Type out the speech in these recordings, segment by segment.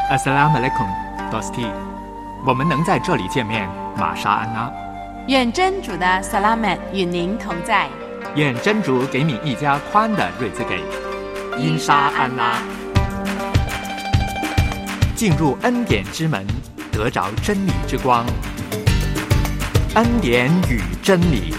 Assalamualaikum, Dosti。我们能在这里见面，玛莎安娜。 愿真主的萨拉曼与您同在。 愿真主给你一家宽的日子给。因沙安拉。进入恩典之门，得着真理之光。恩典与真理。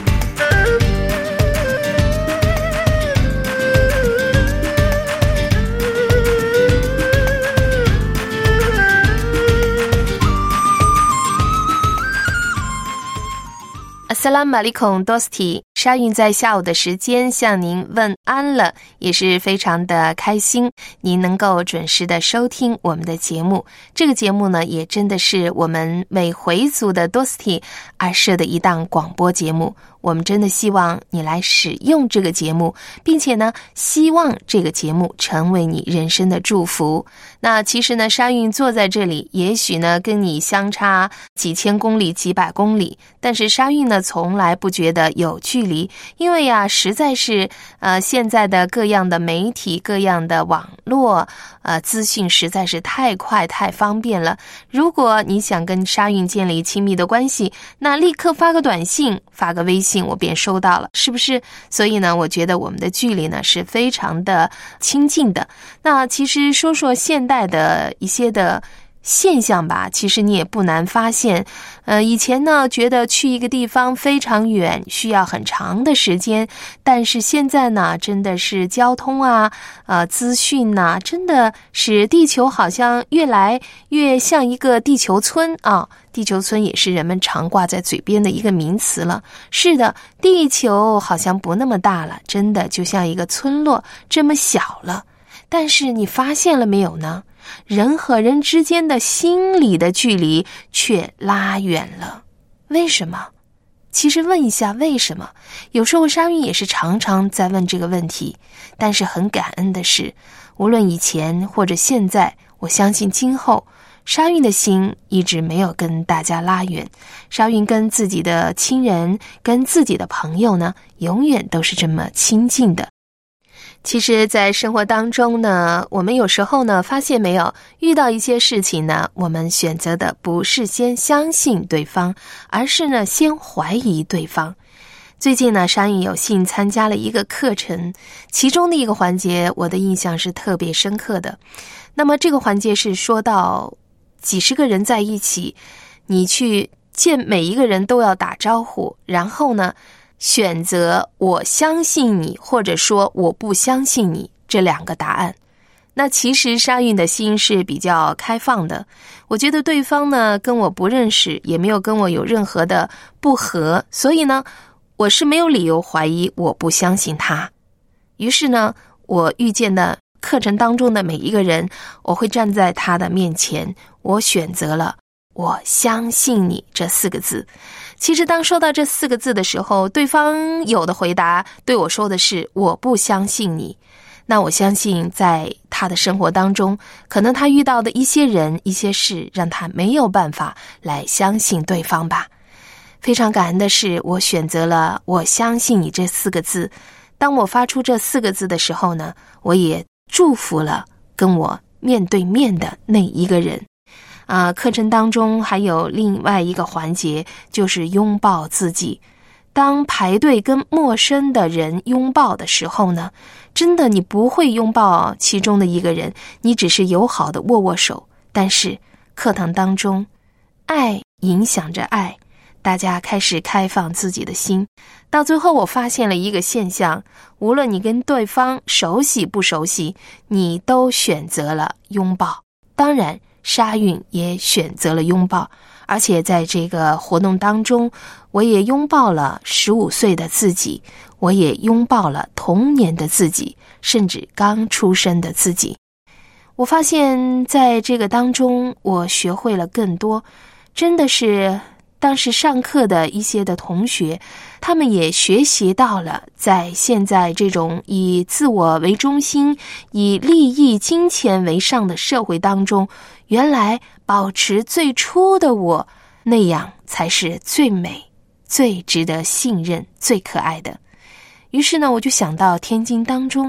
Assalamu alaikum, Dosti。沙韵在下午的时间向您问安了，也是非常的开心您能够准时的收听我们的节目。这个节目呢，也真的是我们为回族的 Dosti 而设的一档广播节目。我们真的希望你来使用这个节目，并且呢，希望这个节目成为你人生的祝福。那其实呢，沙韵坐在这里，也许呢跟你相差几千公里、几百公里，但是沙韵呢从来不觉得有距离，因为呀，实在是现在的各样的媒体、各样的网络资讯实在是太快太方便了。如果你想跟沙韵建立亲密的关系，那立刻发个短信、发个微信，我便收到了，是不是？所以呢，我觉得我们的距离呢是非常的亲近的。那其实说说现代的一些的现象吧，其实你也不难发现，以前呢觉得去一个地方非常远，需要很长的时间，但是现在呢，真的是交通啊，资讯啊，真的使地球好像越来越像一个地球村啊。地球村也是人们常挂在嘴边的一个名词了。是的，地球好像不那么大了，真的就像一个村落这么小了。但是你发现了没有呢？人和人之间的心理的距离却拉远了。为什么？其实问一下为什么，有时候沙韵也是常常在问这个问题。但是很感恩的是，无论以前或者现在，我相信今后沙韵的心一直没有跟大家拉远。沙韵跟自己的亲人、跟自己的朋友呢，永远都是这么亲近的。其实在生活当中呢，我们有时候呢，发现没有，遇到一些事情呢，我们选择的不是先相信对方，而是呢先怀疑对方。最近呢，沙韵有幸参加了一个课程，其中的一个环节我的印象是特别深刻的。那么这个环节是说到几十个人在一起，你去见每一个人都要打招呼，然后呢选择我相信你或者说我不相信你这两个答案。那其实沙韵的心是比较开放的，我觉得对方呢跟我不认识，也没有跟我有任何的不合，所以呢我是没有理由怀疑我不相信他。于是呢，我遇见的课程当中的每一个人，我会站在他的面前，我选择了我相信你这4个字。其实当说到这4个字的时候，对方有的回答对我说的是我不相信你。那我相信在他的生活当中，可能他遇到的一些人一些事让他没有办法来相信对方吧。非常感恩的是，我选择了我相信你这4个字。当我发出这4个字的时候呢，我也祝福了跟我面对面的那一个人。课程当中还有另外一个环节，就是拥抱自己。当排队跟陌生的人拥抱的时候呢，真的你不会拥抱其中的一个人，你只是友好的握握手。但是课堂当中，爱影响着爱，大家开始开放自己的心。到最后我发现了一个现象，无论你跟对方熟悉不熟悉，你都选择了拥抱。当然沙韵也选择了拥抱，而且在这个活动当中，我也拥抱了15岁的自己，我也拥抱了童年的自己，甚至刚出生的自己。我发现在这个当中，我学会了更多，真的是当时上课的一些的同学，他们也学习到了在现在这种以自我为中心、以利益金钱为上的社会当中，原来保持最初的我，那样才是最美、最值得信任、最可爱的。于是呢，我就想到天经当中，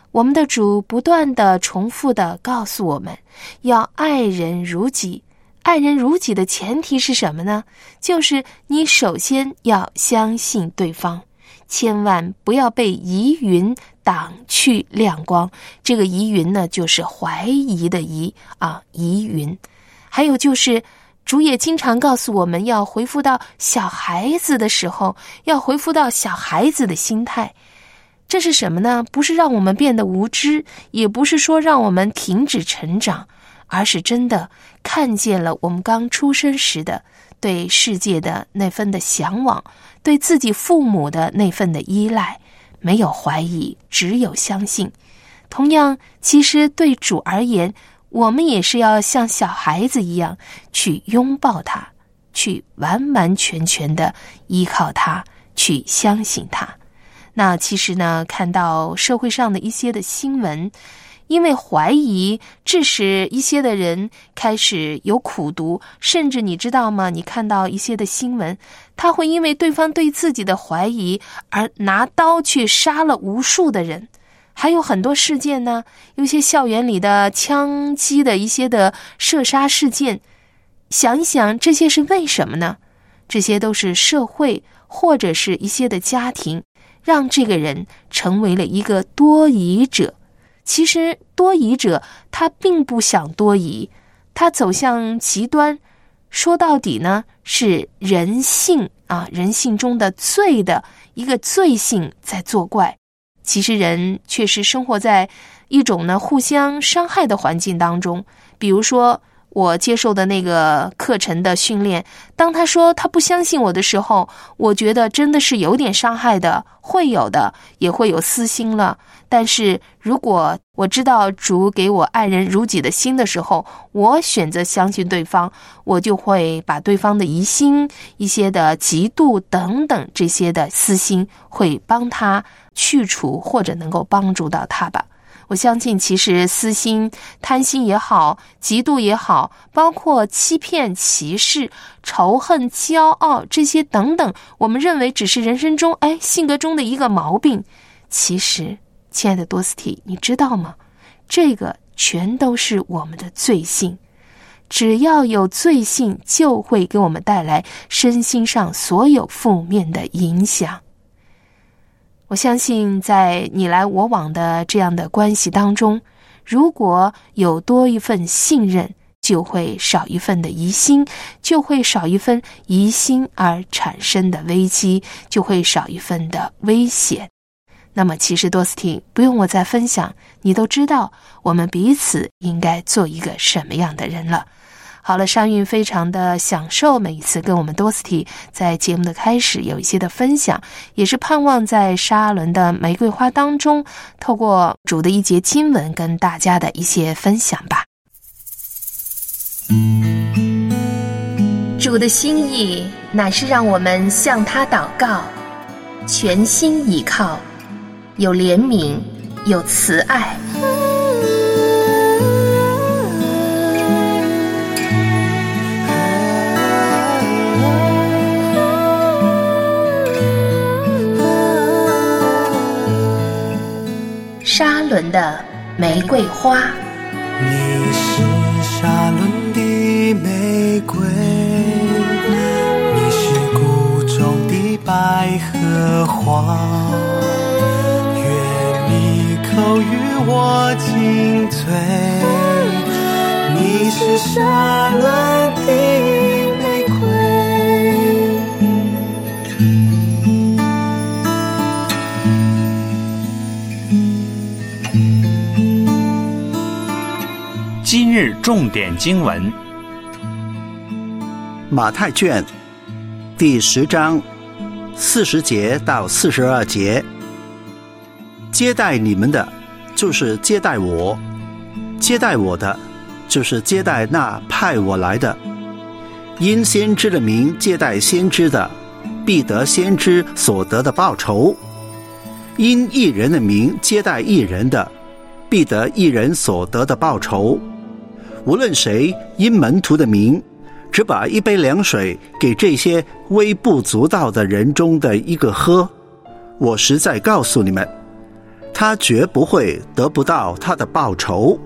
我们的主不断地重复地告诉我们，要爱人如己。爱人如己的前提是什么呢？就是你首先要相信对方，千万不要被疑云挡去亮光。这个疑云呢，就是怀疑的疑啊，疑云。还有就是主也经常告诉我们要回复到小孩子的时候，要回复到小孩子的心态。这是什么呢？不是让我们变得无知，也不是说让我们停止成长，而是真的看见了我们刚出生时的对世界的那份的向往，对自己父母的那份的依赖，没有怀疑，只有相信。同样，其实对主而言，我们也是要像小孩子一样去拥抱他，去完完全全的依靠他，去相信他。那其实呢，看到社会上的一些的新闻，因为怀疑致使一些的人开始有苦毒，甚至你知道吗？你看到一些的新闻，他会因为对方对自己的怀疑而拿刀去杀了无数的人。还有很多事件呢，有些校园里的枪击的一些的射杀事件，想一想这些是为什么呢？这些都是社会或者是一些的家庭让这个人成为了一个多疑者。其实多疑者他并不想多疑，他走向极端，说到底呢是人性啊，人性中的罪的一个罪性在作怪。其实人确实生活在一种呢互相伤害的环境当中。比如说我接受的那个课程的训练，当他说他不相信我的时候，我觉得真的是有点伤害的，会有的，也会有私心了。但是如果我知道主给我爱人如己的心的时候，我选择相信对方，我就会把对方的疑心、一些的嫉妒等等这些的私心会帮他去除，或者能够帮助到他吧。我相信其实私心、贪心也好，嫉妒也好，包括欺骗、歧视、仇恨、骄傲这些等等，我们认为只是人生中性格中的一个毛病。其实亲爱的多斯蒂，你知道吗？这个全都是我们的罪性。只要有罪性，就会给我们带来身心上所有负面的影响。我相信在你来我往的这样的关系当中，如果有多一份信任，就会少一份的疑心，就会少一份疑心而产生的危机，就会少一份的危险。那么其实多斯汀不用我再分享，你都知道我们彼此应该做一个什么样的人了。好了，尚韵非常的享受每一次跟我们多斯蒂在节目的开始有一些的分享，也是盼望在沙伦的玫瑰花当中，透过主的一节经文跟大家的一些分享吧。主的心意乃是让我们向他祷告，全心倚靠，有怜悯，有慈爱。沙伦的玫瑰花， 你是沙伦的玫瑰，你是谷中的百合花，愿你口与我紧嘴，你是沙伦的玫瑰。 今日重点经文， 马太卷第10章40节到42节。接待你们的，就是接待我；接待我的，就是接待那派我来的。因先知的名接待先知的，必得先知所得的报酬；因义人的名接待义人的，必得义人所得的报酬。无论谁因门徒的名只把一杯凉水给这些微不足道的人中的一个喝，我实在告诉你们， 他绝不会得不到他的报酬。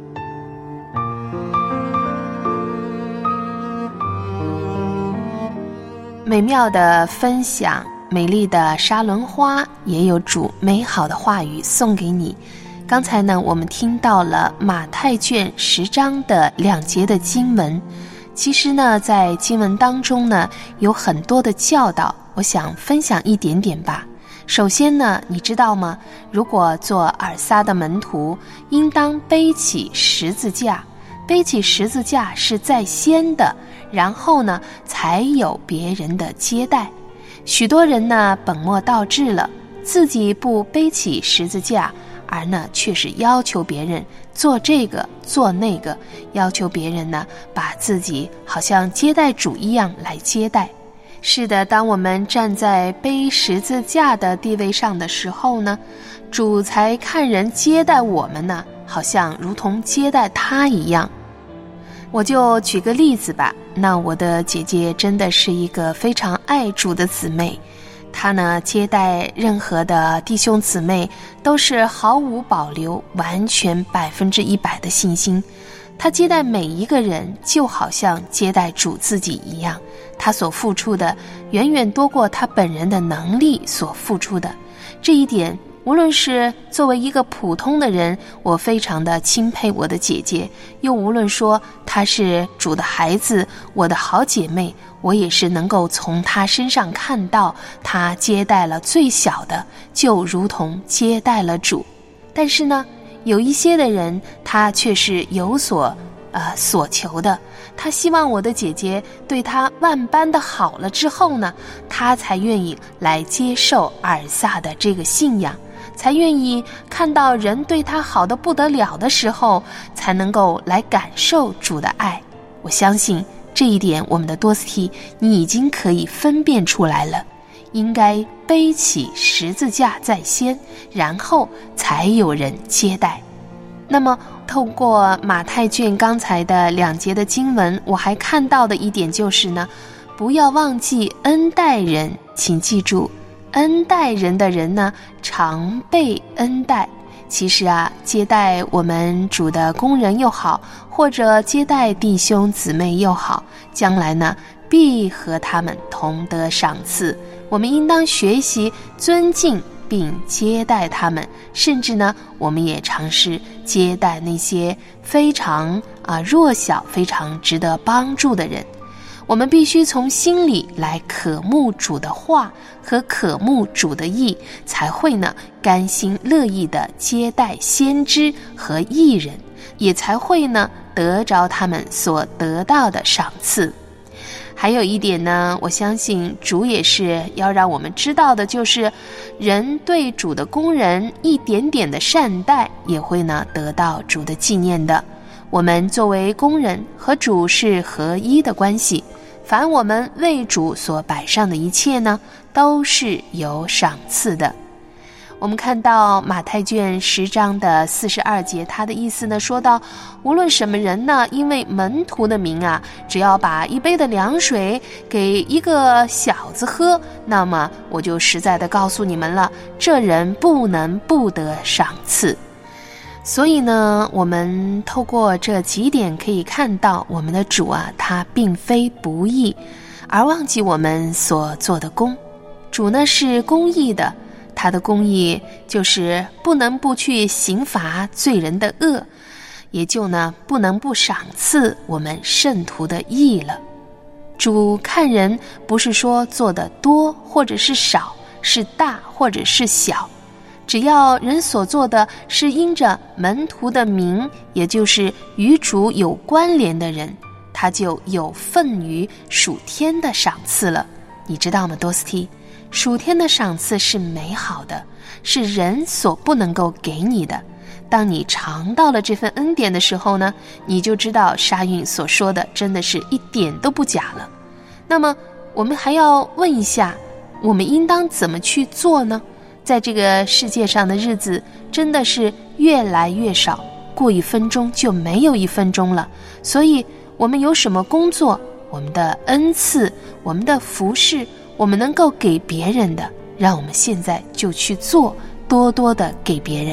美妙的分享，美丽的沙伦花，也有主美好的话语送给你。刚才呢，我们听到了马太卷10章的2节的经文。其实呢，在经文当中呢，有很多的教导，我想分享一点点吧。首先呢，你知道吗？如果做尔撒的门徒，应当背起十字架。背起十字架是在先的，然后呢，才有别人的接待。许多人呢，本末倒置了，自己不背起十字架，而呢，却是要求别人做这个做那个，要求别人呢，把自己好像接待主一样来接待。是的，当我们站在背十字架的地位上的时候呢，主才看人接待我们呢，好像如同接待他一样。我就举个例子吧，那我的姐姐真的是一个非常爱主的姊妹，她呢接待任何的弟兄姊妹都是毫无保留，完全100%的信心。她接待每一个人就好像接待主自己一样，她所付出的远远多过她本人的能力所付出的。这一点无论是作为一个普通的人，我非常的钦佩我的姐姐，又无论说她是主的孩子，我的好姐妹，我也是能够从她身上看到，她接待了最小的，就如同接待了主。但是呢，有一些的人，他却是有所求的，他希望我的姐姐对他万般的好了之后呢，他才愿意来接受尔撒的这个信仰，才愿意看到人对他好得不得了的时候，才能够来感受主的爱。我相信这一点，我们的多斯蒂你已经可以分辨出来了。应该背起十字架在先，然后才有人接待。那么透过马太卷刚才的2节的经文，我还看到的一点就是呢，不要忘记恩待人。请记住，恩待人的人呢，常被恩待。其实啊，接待我们主的工人又好，或者接待弟兄姊妹又好，将来呢，必和他们同得赏赐。我们应当学习尊敬并接待他们，甚至呢，我们也尝试接待那些非常弱小、非常值得帮助的人。我们必须从心里来渴慕主的话和渴慕主的意，才会呢甘心乐意地接待先知和义人，也才会呢得着他们所得到的赏赐。还有一点呢，我相信主也是要让我们知道的，就是人对主的工人一点点的善待，也会呢得到主的纪念的。我们作为工人和主是合一的关系，凡我们为主所摆上的一切呢，都是有赏赐的。我们看到马太卷10章的42节，他的意思呢说到，无论什么人呢，因为门徒的名啊，只要把一杯的凉水给一个小子喝，那么我就实在的告诉你们了，这人不能不得赏赐。所以呢，我们透过这几点可以看到，我们的主啊，他并非不义，而忘记我们所做的工。主呢是公义的，他的公义就是不能不去刑罚罪人的恶，也就呢不能不赏赐我们圣徒的义了。主看人不是说做得多或者是少，是大或者是小，只要人所做的是因着门徒的名，也就是与主有关联的人，他就有份于属天的赏赐了。你知道吗，多斯蒂？属天的赏赐是美好的，是人所不能够给你的。当你尝到了这份恩典的时候呢，你就知道沙韵所说的真的是一点都不假了。那么我们还要问一下，我们应当怎么去做呢？在这个世界上的日子真的是越来越少，过1分钟就没有1分钟了。所以我们有什么工作，我们的恩赐，我们的服事，我们能够给别人的，让我们现在就去做，多多的给别人。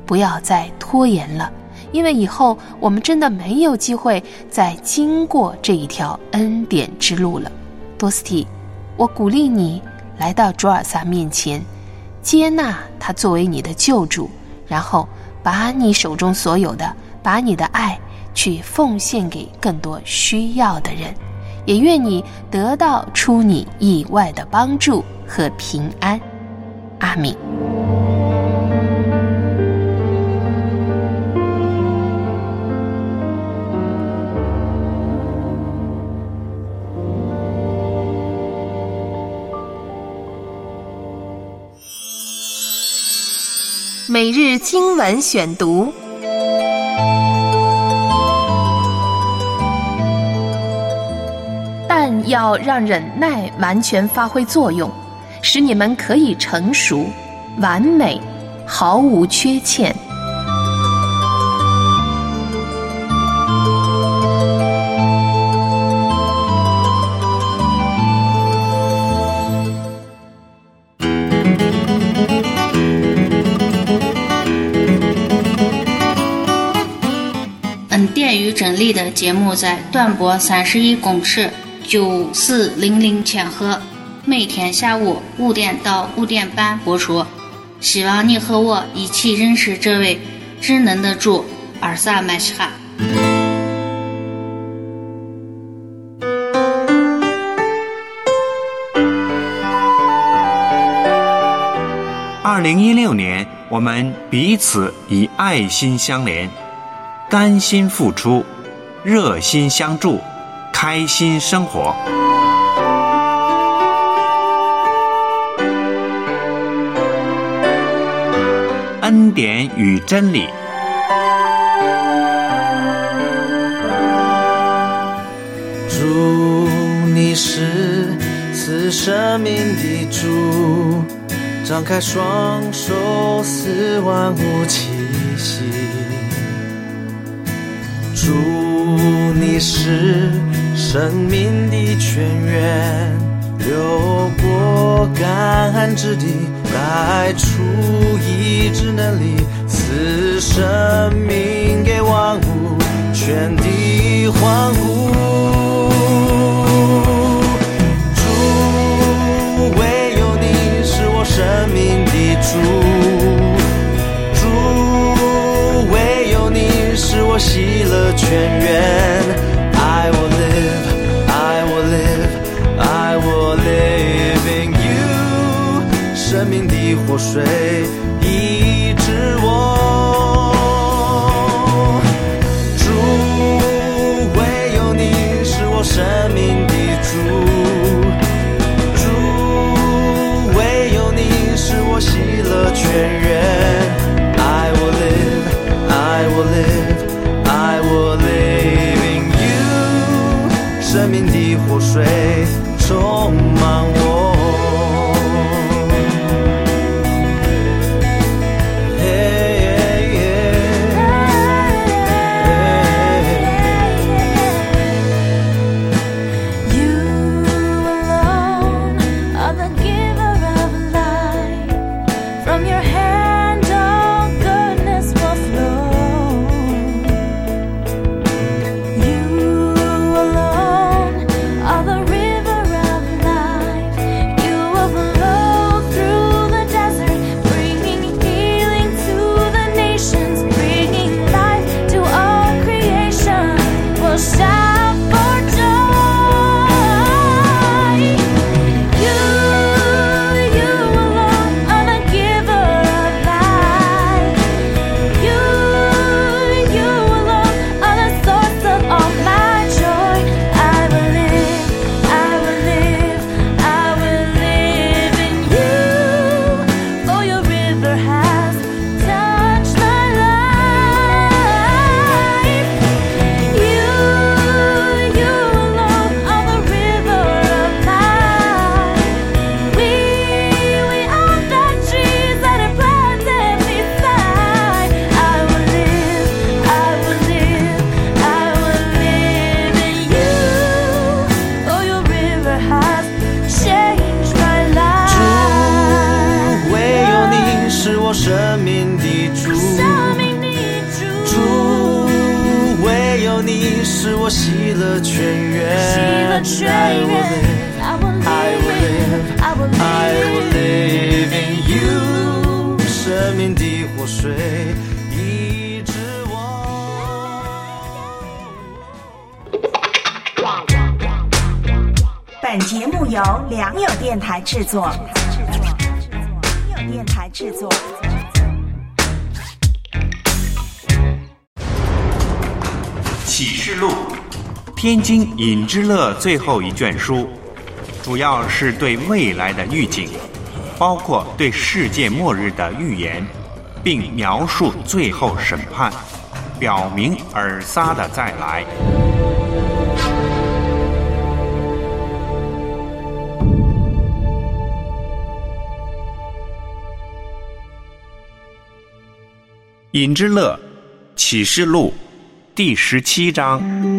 不要再拖延了，因为以后我们真的没有机会再经过这一条恩典之路了。多斯蒂，我鼓励你来到主尔撒面前，接纳他作为你的救主，然后把你手中所有的，把你的爱去奉献给更多需要的人，也愿你得到出你意外的帮助和平安。阿们。每日经文选读，但要让忍耐完全发挥作用，使你们可以成熟、完美，毫无缺欠。 恩典与真理的节目在短波31公尺9400千赫，每天下午5点到5点半播出。希望你和我一起认识这位至能的主尔撒麦西哈。 2016年，我们彼此以爱心相连，甘心付出，热心相助，开心生活。恩典与真理。 主，你是赐生命的主，张开双手赐万物气息。主，你是生命的泉源，流过干旱之地，带出医治能力，赐生命给万物，全地欢呼。主，唯有你是我生命的主，主，唯有你是我喜乐泉源。I will live, I will live, I will live in you。生命的活水医治我。主，唯有你是我生命的主，主，唯有你是我喜乐泉源。I will live, I will live, I will live in you。生命的活水充满我。 你使我喜乐泉源。I will live in you， 生命的活水医治我。 本节目由良友电台制作。 启示录，天津引之乐最后一卷书，主要是对未来的预警，包括对世界末日的预言，并描述最后审判，表明尔撒的再来。引之乐启示录第17章。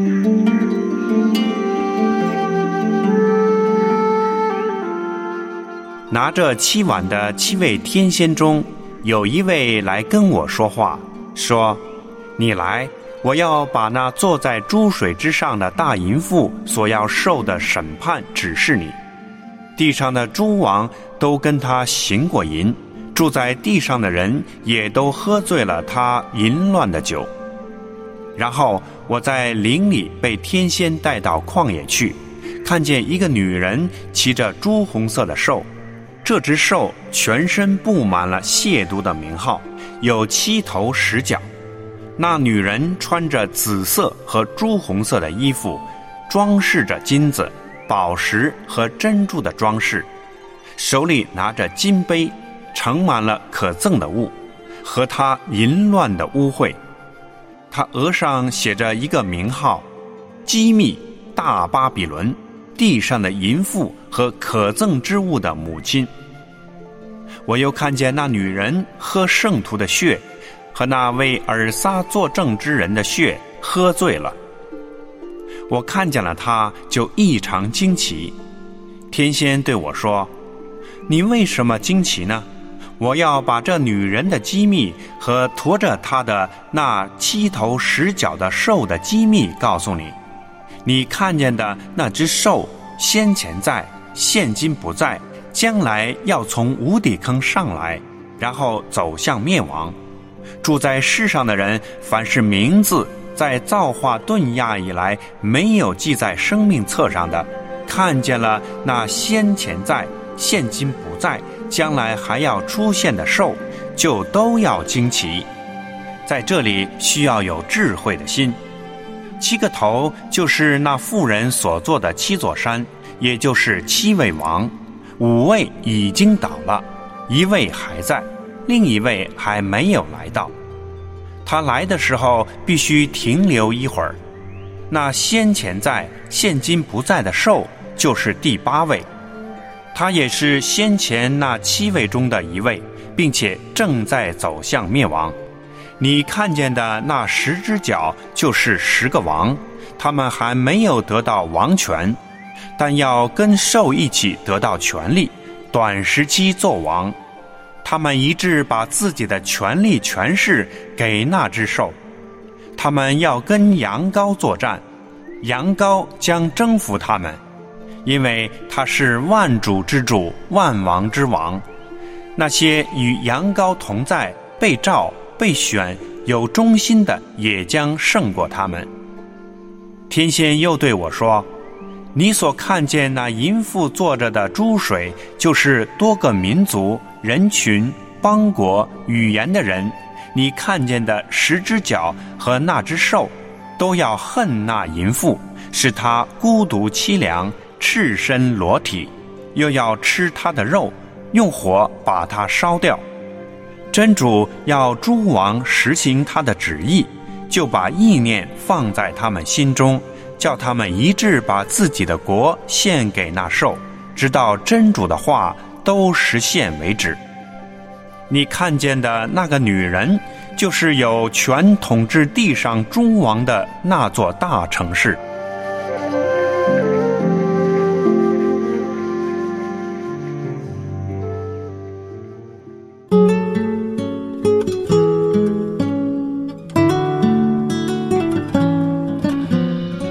拿着7碗的7位天仙中，有一位来跟我说话，说：你来，我要把那坐在诸水之上的大淫妇所要受的审判指示你。地上的诸王都跟他行过淫，住在地上的人也都喝醉了他淫乱的酒。然后我在林里被天仙带到旷野去，看见一个女人骑着朱红色的兽，这只兽全身布满了亵渎的名号，有7头10脚。那女人穿着紫色和朱红色的衣服，装饰着金子、宝石和珍珠的装饰，手里拿着金杯，盛满了可憎的物和他淫乱的污秽。他额上写着一个名号：机密大巴比伦，地上的淫妇和可憎之物的母亲。我又看见那女人喝圣徒的血和那为尔撒作证之人的血，喝醉了。我看见了她，就异常惊奇。天仙对我说：你为什么惊奇呢？我要把这女人的机密和驮着她的那7头10脚的兽的机密告诉你。你看见的那只兽，先前在，现今不在，将来要从无底坑上来，然后走向灭亡。住在世上的人，凡是名字在造化顿亚以来没有记在生命册上的，看见了那先前在，现今不在，将来还要出现的兽，就都要惊奇。在这里需要有智慧的心。7个头就是那妇人所做的7座山，也就是7位王，5位已经倒了，1位还在，另1位还没有来到。他来的时候必须停留一会儿。那先前在，现今不在的兽，就是第8位，他也是先前那7位中的1位，并且正在走向灭亡。你看见的那10只脚就是10个王，他们还没有得到王权，但要跟兽一起得到权力，短时期做王。他们一致把自己的权力权势给那只兽。他们要跟羊羔作战，羊羔将征服他们，因为他是万主之主，万王之王。那些与羊羔同在、被召、被选、有忠心的，也将胜过他们。天仙又对我说：你所看见那淫妇坐着的诸水，就是多个民族、人群、邦国、语言的人。你看见的10只脚和那只兽，都要恨那淫妇，使她孤独凄凉，赤身裸体，又要吃她的肉，用火把它烧掉。真主要诸王实行他的旨意，就把意念放在他们心中，叫他们一致把自己的国献给那兽，直到真主的话都实现为止。你看见的那个女人，就是有权统治地上诸王的那座大城市。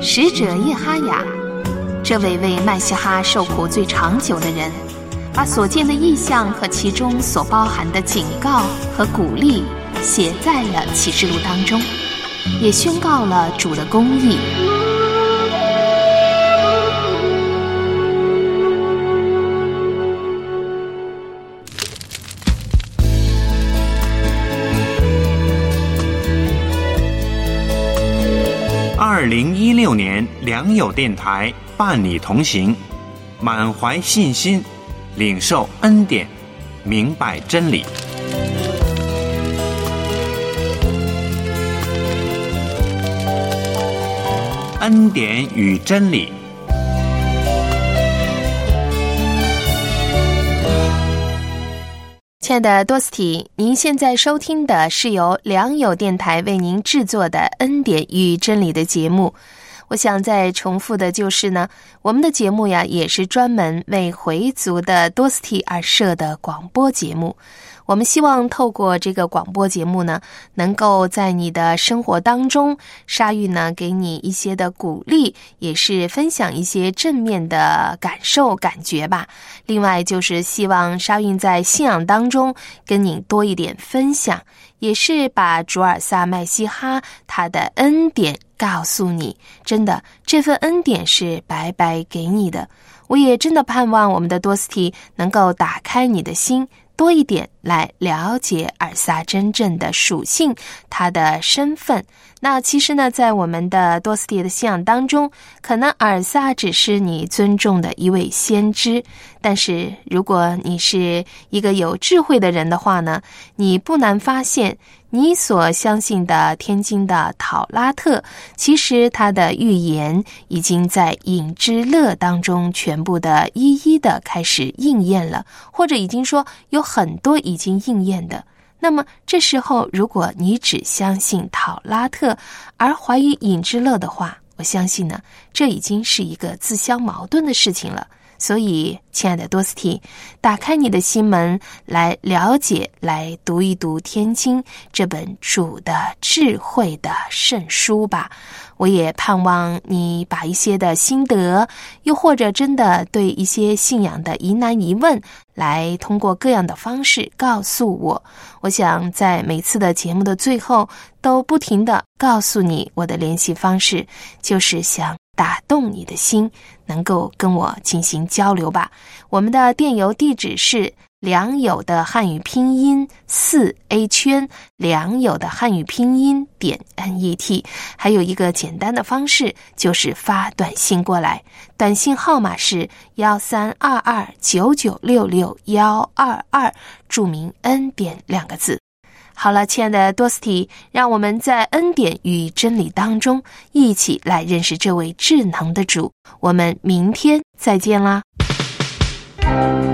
使者叶哈雅，这位为麦西哈受苦最长久的人，把所见的异象和其中所包含的警告和鼓励写在了启示录当中，也宣告了主的公义。 2016年良友电台伴你同行，满怀信心，领受恩典，明白真理。恩典与真理。 亲爱的多斯蒂，您现在收听的是由良友电台为您制作的恩典与真理的节目。我想再重复的就是呢，我们的节目呀也是专门为回族的多斯蒂而设的广播节目。我们希望透过这个广播节目呢，能够在你的生活当中，沙玉呢给你一些的鼓励，也是分享一些正面的感受感觉吧。另外就是希望沙韵在信仰当中跟你多一点分享，也是把主尔撒麦西哈他的恩典告诉你，真的这份恩典是白白给你的。我也真的盼望我们的多斯蒂能够打开你的心，多一点来了解尔撒真正的属性，他的身份。那其实呢，在我们的多斯蒂的信仰当中，可能尔撒只是你尊重的一位先知，但是如果你是一个有智慧的人的话呢，你不难发现，你所相信的天经的讨拉特，其实他的预言已经在隐之乐当中全部的一一的开始应验了，或者已经说有很多已经应验的。那么这时候如果你只相信讨拉特而怀疑隐之乐的话，我相信呢，这已经是一个自相矛盾的事情了。所以亲爱的多斯蒂，打开你的心门来了解，来读一读天经这本主的智慧的圣书吧。我也盼望你把一些的心得，又或者真的对一些信仰的疑难疑问，来通过各样的方式告诉我。我想在每次的节目的最后都不停地告诉你我的联系方式，就是想打动你的心，能够跟我进行交流吧。我们的电邮地址是良友的汉语拼音4A-良友的汉语拼音.net， 还有一个简单的方式就是发短信过来，短信号码是132299662122，注明恩典2个字。好了，亲爱的多斯蒂，让我们在恩典与真理当中一起来认识这位智能的主。我们明天再见啦。